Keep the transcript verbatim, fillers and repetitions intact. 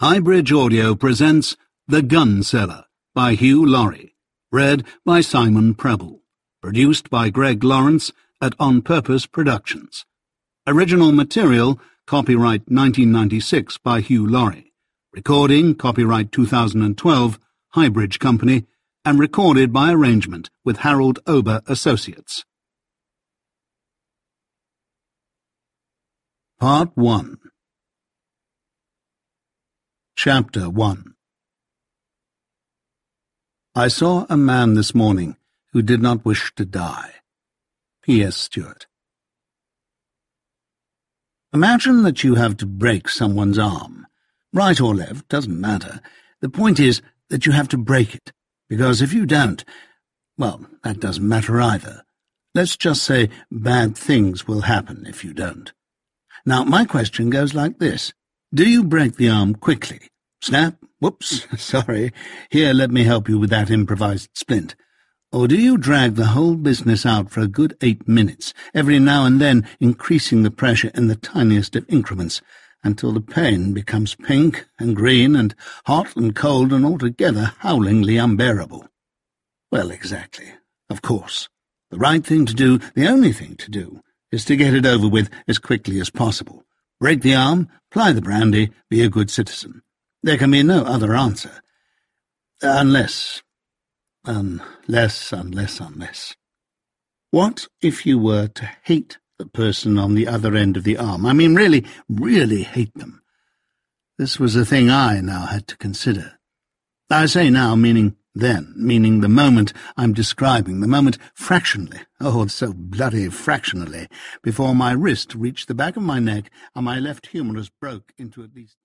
Highbridge Audio presents The Gun Seller by Hugh Laurie, read by Simon Preble, produced by Greg Lawrence at On Purpose Productions. Original material, copyright nineteen ninety-six by Hugh Laurie. Recording, copyright two thousand twelve, Highbridge Company, and recorded by arrangement with Harold Ober Associates. Part one. Chapter one. I saw a man this morning who did not wish to die. P S Stewart. Imagine that you have to break someone's arm. Right or left, doesn't matter. The point is that you have to break it, because if you don't, well, that doesn't matter either. Let's just say bad things will happen if you don't. Now, my question goes like this. Do you break the arm quickly? Snap, whoops, sorry, here let me help you with that improvised splint. Or do you drag the whole business out for a good eight minutes, every now and then increasing the pressure in the tiniest of increments, until the pain becomes pink and green and hot and cold and altogether howlingly unbearable? Well, exactly, of course. The right thing to do, the only thing to do, is to get it over with as quickly as possible. Break the arm, ply the brandy, be a good citizen. There can be no other answer. Unless, unless, unless, unless. What if you were to hate the person on the other end of the arm? I mean, really, really hate them. This was a thing I now had to consider. I say now, meaning then, meaning the moment I'm describing, the moment fractionally, oh, so bloody fractionally, before my wrist reached the back of my neck and my left humerus broke into at least